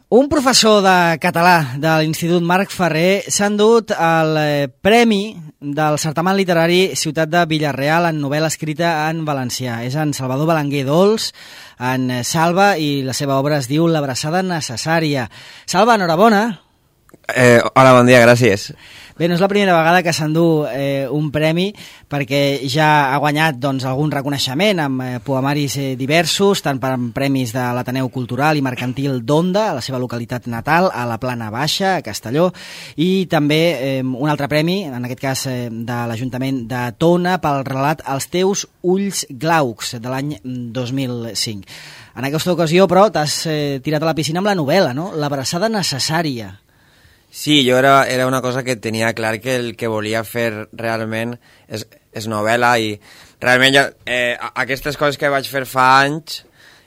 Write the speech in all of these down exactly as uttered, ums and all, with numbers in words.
Un professor de català de l'Institut Marc Ferrer s'ha endut el premi del certamen literari Ciutat de Vila-real en novel·la escrita en valencià. És en Salvador Belenguer Dols, en Salva, i la seva obra es diu L'abraçada necessària. Salva, enhorabona. Eh, hola, bon dia, gràcies. Bé, no és la primera vegada que s'endú eh, un premi, perquè ja ha guanyat doncs, algun reconeixement amb eh, poemaris eh, diversos, tant per premis de l'Ateneu Cultural i Mercantil d'Onda, a la seva localitat natal, a la Plana Baixa, a Castelló, i també eh, un altre premi, en aquest cas eh, de l'Ajuntament de Tona, pel relat Els teus ulls glaucs, de l'any dos mil cinc. En aquesta ocasió, però, t'has eh, tirat a la piscina amb la novel·la, no? L'abraçada necessària. Sí, jo era, era una cosa que tenia clar que el que volia fer realment és, és novel·la, i realment jo, eh, aquestes coses que vaig fer fa anys,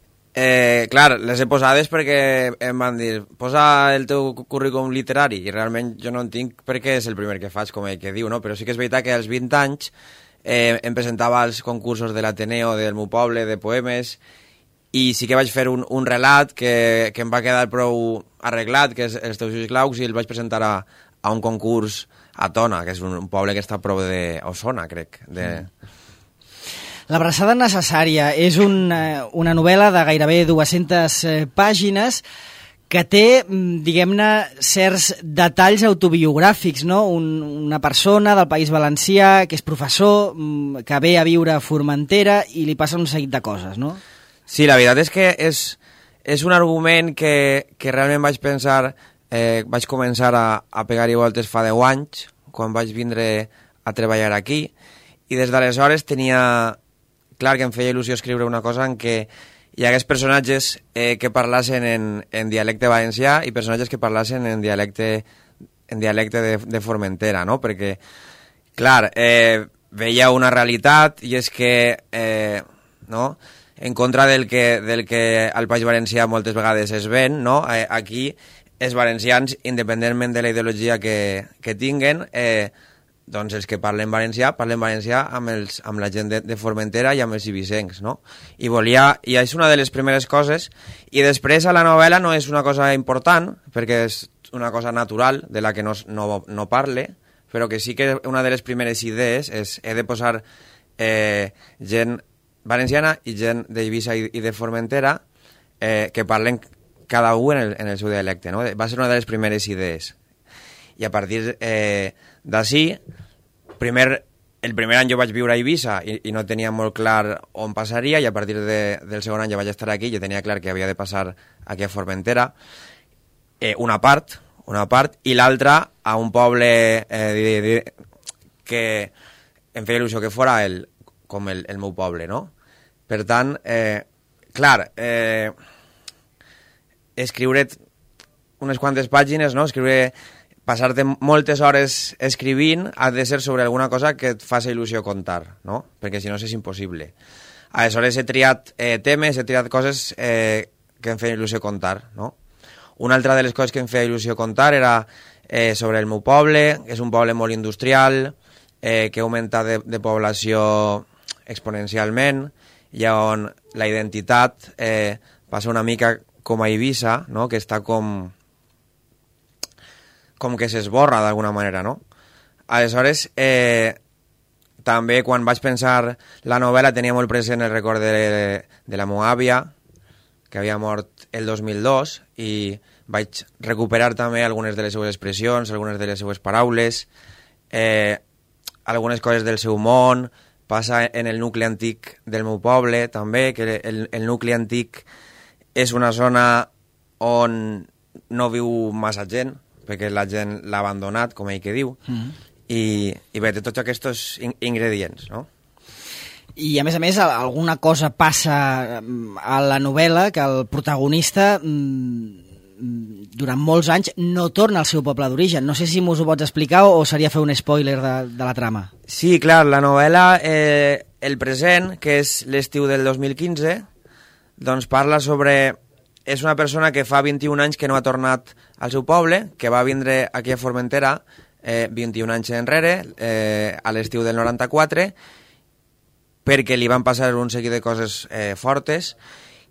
eh, clar, les he posades perquè em van dir, posa el teu currículum literari, i realment jo no en tinc perquè és el primer que faig, com ell que diu, no? Però sí que és veritat que als vint anys eh, em presentava als concursos de l'Ateneo del meu poble, de poemes, i sí que vaig fer un, un relat que, que em va quedar prou arreglat, que és Els teus ulls glaucs, i el vaig presentar a, a un concurs a Tona, que és un, un poble que està a prop d'Osona, crec. De... L'abraçada necessària és un, una novel·la de gairebé dues-centes pàgines que té, diguem-ne, certs detalls autobiogràfics, no? Un, una persona del País Valencià que és professor, que ve a viure a Formentera i li passa un seguit de coses, no? Sí, la veritat és que és, és un argument que, que realment vaig pensar, eh, vaig començar a, a pegar-hi voltes fa deu anys, quan vaig vindre a treballar aquí, i des d'aleshores tenia clar que em feia il·lusió escriure una cosa en què hi hagués personatges eh, que parlassin en, en dialecte valencià i personatges que parlassin en dialecte, en dialecte de, de Formentera, no? Perquè, clar, eh, veia una realitat, i és que, eh, no?, en contra del que, del que al País Valencià moltes vegades es ven, no? Eh, aquí els valencians, independentment de la ideologia que, que tinguen, eh, doncs els que parlen valencià, parlen valencià amb, els, amb la gent de, de Formentera i amb els ibisencs, no? I volia, i és una de les primeres coses, i després a la novel·la no és una cosa important, perquè és una cosa natural de la que no, no, no parle, però que sí que una de les primeres idees és he de posar eh, gent valenciana i gent d'Eivissa i de Formentera eh, que parlen cada un en el, en el seu dialecte, no? Va ser una de les primeres idees. I a partir eh, d'ací, primer, el primer any jo vaig viure a Eivissa i, i no tenia molt clar on passaria, i a partir de, del segon any ja vaig estar aquí, jo tenia clar que havia de passar aquí a Formentera, eh, una part, una part, i l'altra a un poble eh, de, de, que em feia il·lusió que fora el, com el, el meu poble, no? Per tant, eh, clar, eh, escriure unes quantes pàgines, no? Escriure, passar-te moltes hores escrivint ha de ser sobre alguna cosa que et faci il·lusió contar, no? Perquè si no és impossible. Aleshores he triat eh, temes, he triat coses eh, que em feien il·lusió contar, no? Una altra de les coses que em feia il·lusió contar era eh, sobre el meu poble, que és un poble molt industrial, eh, que augmenta de, de població exponencialment, i on la identitat eh, passa una mica com a Eivissa, no? Que està com com que s'esborra d'alguna manera, no? Aleshores, eh, també quan vaig pensar la novel·la tenia molt present el record de, de la meva àvia, que havia mort el dos mil dos, i vaig recuperar també algunes de les seues expressions, algunes de les seues paraules, eh, algunes coses del seu món. Passa en el nucli antic del meu poble, també, que el, el nucli antic és una zona on no viu massa gent, perquè la gent l'ha abandonat, com ell que diu, mm. i, i bé, té tots aquests in ingredients, no? I a més a més, alguna cosa passa a la novel·la que el protagonista durant molts anys no torna al seu poble d'origen. No sé si mos ho pots explicar o seria fer un spoiler de, de la trama. Sí, clar, la novel·la, eh, el present, que és l'estiu del dos mil quinze, doncs parla sobre... És una persona que fa vint-i-un anys que no ha tornat al seu poble, que va vindre aquí a Formentera eh, vint-i-un anys enrere, eh, a l'estiu del noranta-quatre, perquè li van passar un seguit de coses eh, fortes,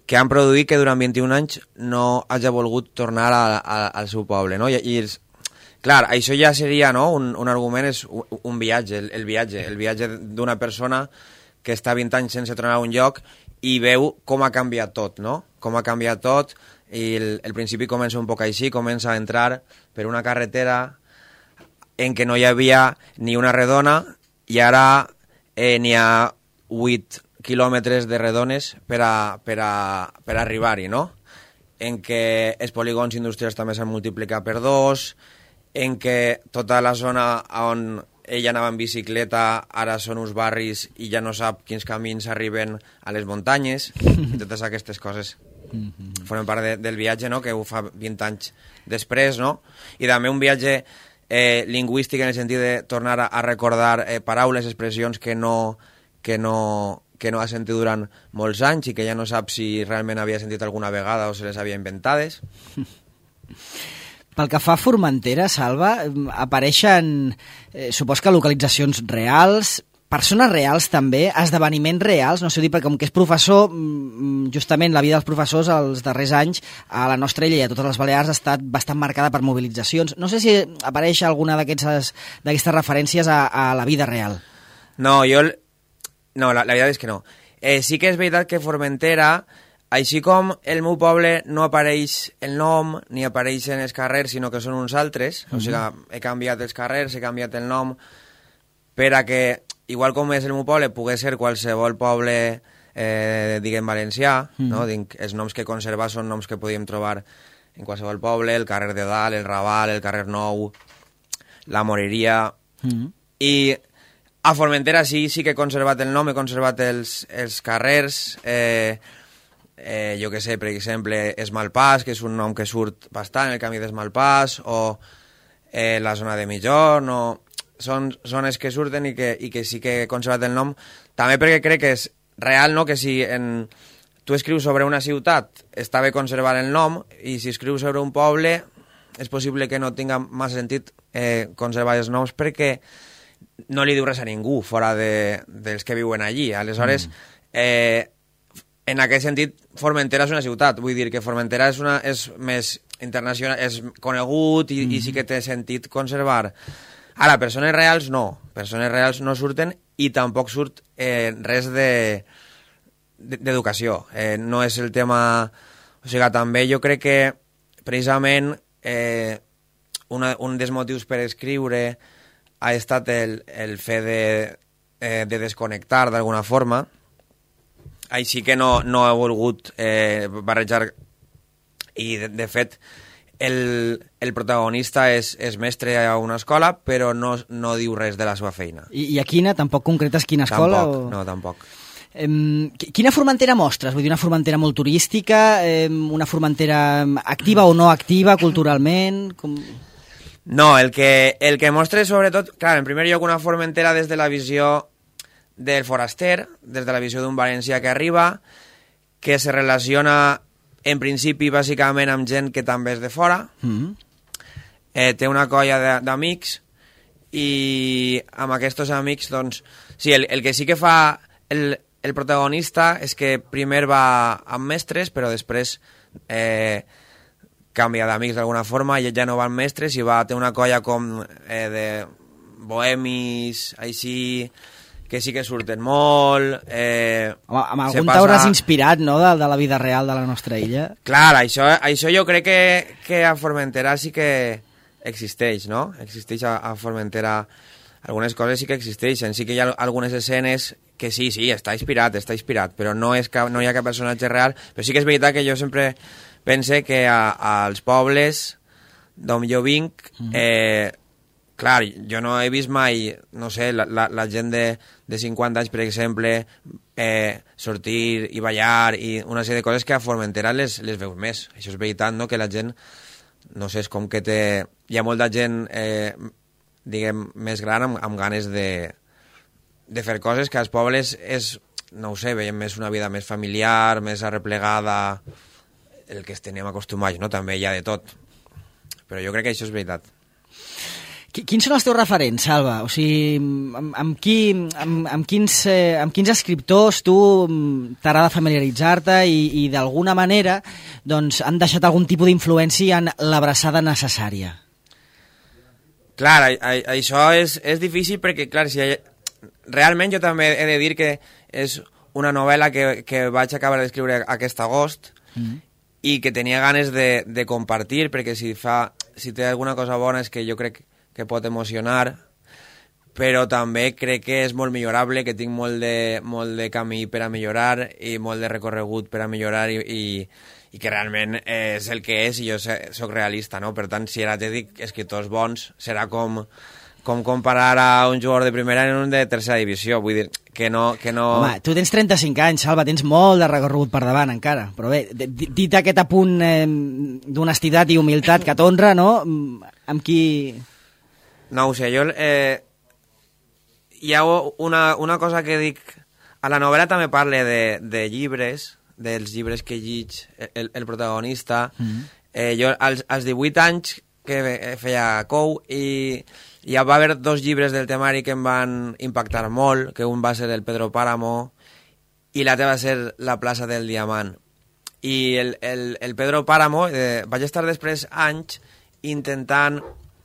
que han produït que durant vint-i-un anys no hagi volgut tornar a, a, al seu poble, no? I, i els, clar, això ja seria, no?, un, un argument, és un, un viatge, el, el viatge, el viatge d'una persona que està vint anys sense tornar a un lloc i veu com ha canviat tot, no? Com ha canviat tot, i el, el principi comença un poc així, comença a entrar per una carretera en què no hi havia ni una redona i ara eh, n'hi ha vuit quilòmetres de redones per, a, per, a, per arribar-hi, no? En què els polígons industrials també s'han multiplicat per dos, en què tota la zona on ella anava en bicicleta ara són uns barris i ja no sap quins camins arriben a les muntanyes, i totes aquestes coses formen part de, del viatge, no?, que ho fa vint anys després, no? I també un viatge eh, lingüístic en el sentit de tornar a, a recordar eh, paraules, expressions que no... que no que no ha sentit durant molts anys i que ja no sap si realment havia sentit alguna vegada o se les havia inventades. Pel que fa a Formentera, Salva, apareixen, eh, supos que localitzacions reals, persones reals també, esdeveniments reals, no sé dir, perquè com que és professor, justament la vida dels professors els darrers anys a la nostra illa i a totes les Balears ha estat bastant marcada per mobilitzacions. No sé si apareix alguna d'aquestes referències a, a la vida real. No, jo... No, la, la veritat és que no. Eh, sí que és veritat que Formentera, així com el meu poble no apareix el nom ni apareixen els carrers, sinó que són uns altres, mm-hmm. o sigui, he canviat els carrers, he canviat el nom, per a que, igual com és el meu poble, pogués ser qualsevol poble, eh, diguem, valencià, mm-hmm. no? Dic, els noms que he conservat són noms que podíem trobar en qualsevol poble, el carrer de Dalt, el Raval, el carrer Nou, la Moreria, mm-hmm. i... A Formentera sí, sí que he conservat el nom, he conservat els, els carrers, eh, eh, jo que sé, per exemple, Esmalpàs, que és un nom que surt bastant, el camí d'Esmalpàs, o eh, la zona de Mitjorn, o... són zones que surten i que, i que sí que he conservat el nom, també perquè crec que és real, no?, que si en... tu escrius sobre una ciutat, està bé conservar el nom, i si escrius sobre un poble, és possible que no tinga massa sentit eh, conservar els noms, perquè no li diu res a ningú fora de, dels que viuen allí. Aleshores, mm. eh, en aquest sentit, Formentera és una ciutat. Vull dir que Formentera és, una, és més internacional, és conegut i, mm. i sí que té sentit conservar. Ara, persones reals no. Persones reals no surten i tampoc surt eh, res de d'educació. Eh, no és el tema... O sigui, també jo crec que precisament eh, una, un dels motius per escriure ha estat el, el fet de, eh, de desconnectar d'alguna forma. Així que no, no he volgut eh, barrejar, i de, de fet el, el protagonista és, és mestre a una escola, però no, no diu res de la seva feina. I, i a quina? Tampoc concretes quina escola? Tampoc, o... no, tampoc. Eh, quina Formentera mostres? Vull dir, una Formentera molt turística, eh, una Formentera activa o no activa culturalment? Com... No, el que, el que mostra sobretot, clar, en primer lloc una Formentera des de la visió del foraster, des de la visió d'un valencià que arriba, que se relaciona en principi bàsicament amb gent que també és de fora, mm-hmm. eh, té una colla d'amics i amb aquests amics, doncs, sí, el, el que sí que fa el, el protagonista és que primer va amb mestres, però després... Eh, canvia d'amics d'alguna forma, i ja no van mestres i va ter una colla com eh, de bohemis, així, que sí que surten molt. Eh, Home, amb algun passa... t'hauràs inspirat, no?, de, de la vida real de la nostra illa. Clar, això, això jo crec que, que a Formentera sí que existeix, no? Existeix a, a Formentera, algunes coses sí que existeixen, sí que hi ha algunes escenes que sí, sí, està inspirat, està inspirat, però no, és cap, no hi ha cap personatge real, però sí que és veritat que jo sempre... pense que a, als pobles d'on jo vinc, eh, clar, jo no he vist mai, no sé, la, la, la gent de, de cinquanta anys, per exemple, eh, sortir i ballar i una sèrie de coses que a Formentera les, les veus més. Això és veritat, no?, que la gent, no sé, és com que té... Hi ha molta gent, eh, diguem, més gran amb, amb ganes de, de fer coses que als pobles és, no ho sé, veiem més una vida més familiar, més arreplegada... el que teníem acostumats, no? També hi ha de tot. Però jo crec que això és veritat. Quins són els teus referents, Salva? O sigui, amb, amb, qui, amb, amb, quins, eh, amb quins escriptors tu t'agrada familiaritzar-te i, i d'alguna manera doncs, han deixat algun tipus d'influència en l'abraçada necessària? Clar, a, a, això és, és difícil perquè, clar, si hi, realment jo també he de dir que és una novel·la que, que vaig acabar d'escriure aquest agost mm. i que tenia ganes de, de compartir, perquè si, fa, si té alguna cosa bona és que jo crec que pot emocionar, però també crec que és molt millorable, que tinc molt de, molt de camí per a millorar i molt de recorregut per a millorar i, i, i que realment és el que és i jo soc realista, no? Per tant, si ara te dic escriptors bons, serà com, com comparar a un jugador de primera en un de tercera divisió, vull dir que no... Que no... Home, tu tens trenta-cinc anys, Salva, tens molt de recorregut per davant encara, però bé, dit aquest apunt eh, d'honestitat i humilitat que t'honra, no? Amb qui... No ho sé, jo... Eh, hi ha una, una cosa que dic... A la novel·la també parle de, de llibres, dels llibres que llig el, el protagonista. Mm-hmm. eh, jo als, als divuit anys que feia cou i hi va haver dos llibres del temari que em van impactar molt, que un va ser el Pedro Páramo i l'altre va ser La plaça del Diamant. I el, el, el Pedro Páramo, eh, vaig estar després anys intentant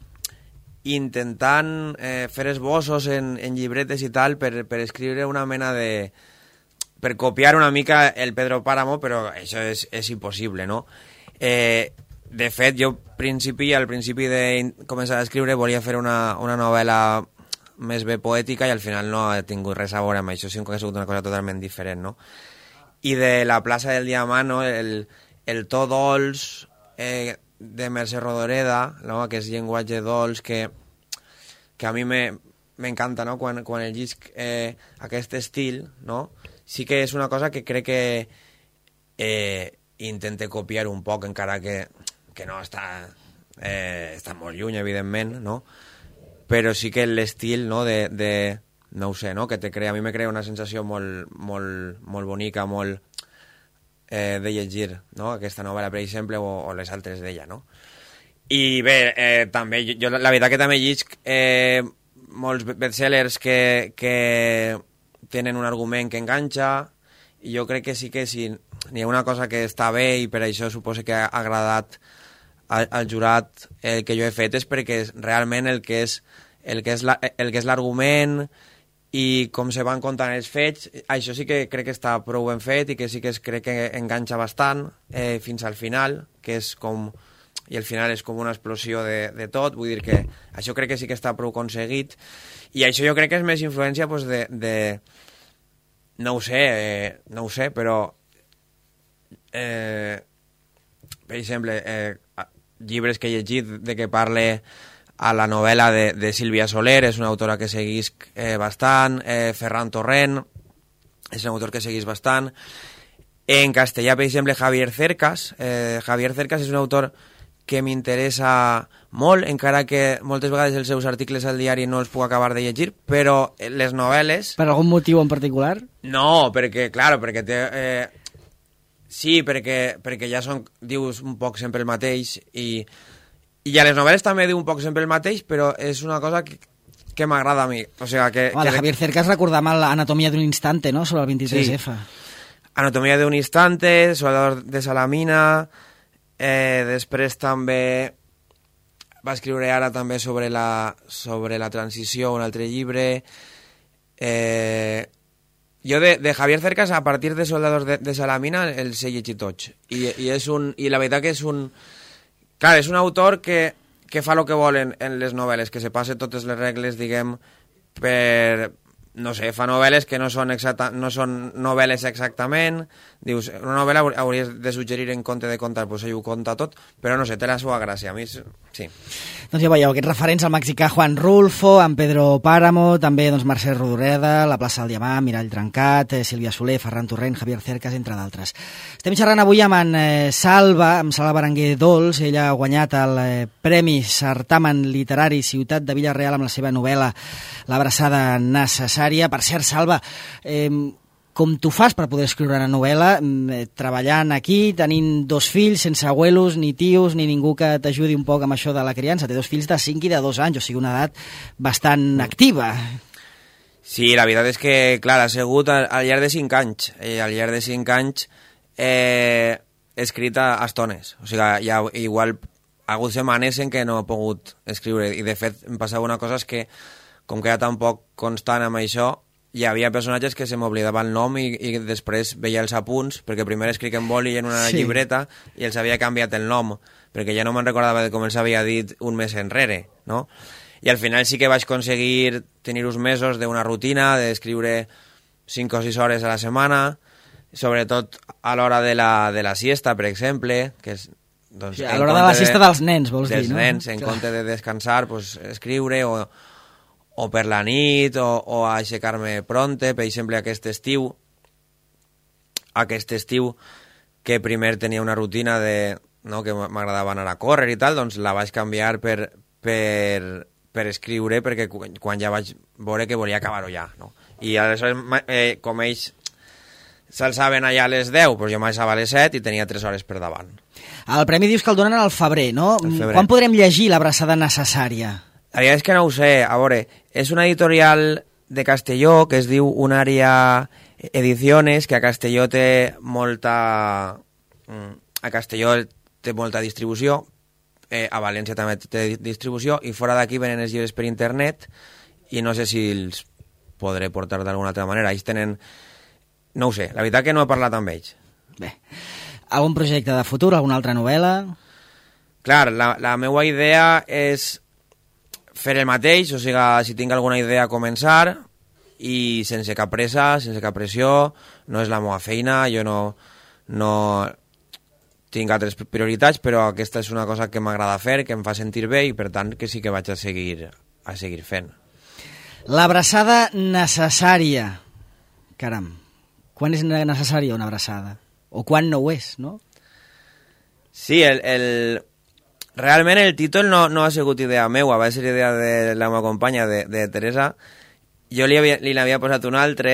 intentant eh, fer esbossos en, en llibretes i tal per, per escriure una mena de... per copiar una mica el Pedro Páramo, però això és, és impossible, no? Eh, de fet, jo principi, al principi de començar a escriure volia fer una, una novel·la més bé poètica i al final no ha tingut res a veure amb això, sinó que ha sigut una cosa totalment diferent, no? I de La plaça del Diamant, no? el, el to dolç... Eh, de Mercè Rodoreda, no? Aquest llenguatge dolç que, que a mi m'encanta, no? Quan, quan el llisc eh, aquest estil, no? Sí que és una cosa que crec que eh, intente copiar un poc, encara que, que no està, eh, està molt lluny, evidentment, no? Però sí que l'estil, no? De, de, no ho sé, no? Que te crea, a mi me crea una sensació molt, molt, molt bonica, molt... Eh, de llegir, no? Aquesta novel·la, per exemple, o, o les altres d'ella, no? I bé, eh, també, jo la veritat que també llisc eh, molts bestsellers que, que tenen un argument que enganxa, i jo crec que sí que si n'hi ha una cosa que està bé i per això suposo que ha agradat al, al jurat el que jo he fet és perquè realment el que és el que és la, el que és l'argument i com se van contant els fets, això sí que crec que està prou ben fet i que sí que es crec que enganxa bastant eh, fins al final, que és com... i al final és com una explosió de, de tot, vull dir que això crec que sí que està prou aconseguit, i això jo crec que és més influència pues, de, de... no ho sé, eh, no ho sé, però... Eh, per exemple, eh, llibres que he llegit de que parle... a la novel·la de, de Sílvia Soler, és una autora que seguisc eh, bastant, eh, Ferran Torrent, és un autor que seguís bastant. En castellà, per exemple, Javier Cercas. Eh, Javier Cercas és un autor que m'interessa molt, encara que moltes vegades els seus articles al diari no els puc acabar de llegir, però les novel·les... Per algun motiu en particular? No, perquè, clar, perquè té... Eh, sí, perquè, perquè ja són, dius un poc sempre el mateix i... I a les novel·les també diu un poc sempre el mateix, però és una cosa que, que m'agrada a mi. O sigui, que, Home, que... de Javier Cercas recordam l'Anatomia d'un instante, no?, sobre el vint-i-tres efa. Sí. Anatomia d'un instante, Soldador de Salamina, eh, després també va escriure ara també sobre la, sobre la transició, un altre llibre. Eh, jo de, de Javier Cercas, a partir de Soldador de, de Salamina, els he llegit tots. I, i, és un, I la veritat que és un... Clar, és un autor que, que fa el que volen en les novel·les, que se passe totes les regles, diguem, per... No sé, fa novel·les que no són, exacta, no són novel·les exactament. Dius, una novel·la hauries de suggerir en compte de contar, doncs ell ho conta tot, però no sé, té la seva gràcia. A mi, sí. Doncs ja veieu, aquests referents al mexicà Juan Rulfo, en Pedro Páramo, també doncs, Mercè Rodoreda, La plaça del Diamant, Mirall Trencat, eh, Sílvia Soler, Ferran Torrent, Javier Cercas, entre d'altres. Estem xerrant avui amb en eh, Salva, amb Salva Berenguer Dols. Ella ha guanyat el eh, Premi Certamen Literari Ciutat de Vila-real amb la seva novel·la L'abraçada necessària. Per cert, Salva, eh, com tu fas per poder escriure una novel·la, treballant aquí, tenint dos fills, sense abuelos, ni tios, ni ningú que t'ajudi un poc amb això de la criança. Té dos fills de cinc i de dos anys, o sigui, una edat bastant activa. Sí, la veritat és que, clar, ha sigut al, al llarg de cinc anys. Eh, al llarg de cinc anys eh, he escrit a estones. O sigui, hi ha igual ha hagut setmanes en què no he pogut escriure. I, de fet, em passava una cosa, és que, com que era tan poc constant amb això, hi havia personatges que se m'oblidava el nom i, i després veia els apunts, perquè primer escric en boli i en una sí. llibreta i els havia canviat el nom, perquè ja no me'n recordava de com els havia dit un mes enrere, no? I al final sí que vaig aconseguir tenir uns mesos d'una rutina, d'escriure cinc o sis hores a la setmana, sobretot a l'hora de la, de la siesta, per exemple, que és... Doncs, sí, a l'hora de la siesta de, dels nens, vols dir, no? Dels nens, en Clar. compte de descansar, pues, escriure o... o per la nit, o, o a aixecar-me pronte. Per exemple, aquest estiu, aquest estiu, que primer tenia una rutina de, no, que m'agradava anar a córrer i tal, doncs la vaig canviar per, per, per escriure, perquè quan ja vaig veure que volia acabar-ho ja, no? I aleshores, eh, com ells s'alçaven allà a les deu, doncs jo m'alçava a les set i tenia tres hores per davant. El premi dius que el donen al febrer, no? El febrer. Quan podrem llegir l'abraçada necessària? La veritat és que no ho sé, a veure, és una editorial de Castelló que es diu Unària Ediciones, que a Castelló té molta... a Castelló té molta distribució, eh, a València també té distribució, i fora d'aquí venen els llibres per internet, i no sé si els podré portar d'alguna altra manera. Ells tenen... No ho sé, la veritat que no he parlat amb ells. Bé, algun projecte de futur, alguna altra novel·la? Clar, la, la meva idea és fer el mateix, o sigui, si tinc alguna idea, començar, i sense cap pressa, sense cap pressió, no és la meva feina, jo no, no tinc altres prioritats, però aquesta és una cosa que m'agrada fer, que em fa sentir bé, i per tant que sí que vaig a seguir, a seguir fent. L'abraçada necessària. Caram, quan és necessària una abraçada? O quan no ho és, no? Sí, el... el... Realment el títol no, no ha sigut idea meua, va ser idea de la meva companya, de, de Teresa. Jo li havia, li n'havia posat un altre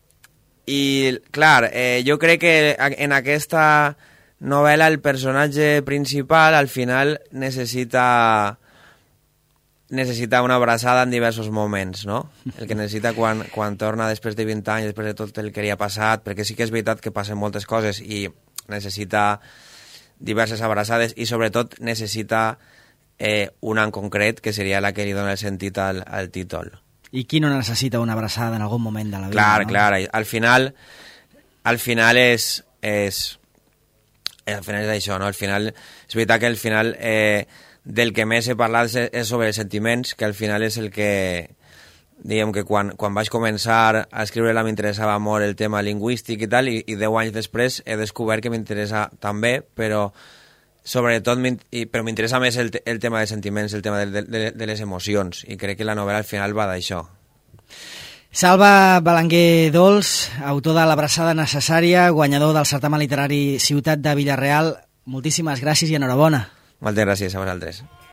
i, clar, eh, jo crec que en aquesta novel·la el personatge principal al final necessita necessita una abraçada en diversos moments, no? El que necessita quan, quan torna després de vint anys, després de tot el que li ha passat, perquè sí que és veritat que passen moltes coses i necessita diverses abraçades i sobretot necessita eh, una en concret que seria la que li dona el sentit al, al títol. I qui no necessita una abraçada en algun moment de la vida? Clar, no? clar, al final al final és, és al final és això, no? Al final és veritat que al final eh, del que més he parlat és, és sobre els sentiments, que al final és el que diguem que quan, quan vaig començar a escriure-la m'interessava molt el tema lingüístic i tal, i, i deu anys després he descobert que m'interessa també, però sobretot però m'interessa més el, el tema de sentiments, el tema de, de, de les emocions, i crec que la novel·la al final va d'això. Salva Belenguer Dols, autor de L'abraçada necessària, guanyador del certamen literari Ciutat de Vila-real, moltíssimes gràcies i enhorabona. Moltes gràcies a vosaltres.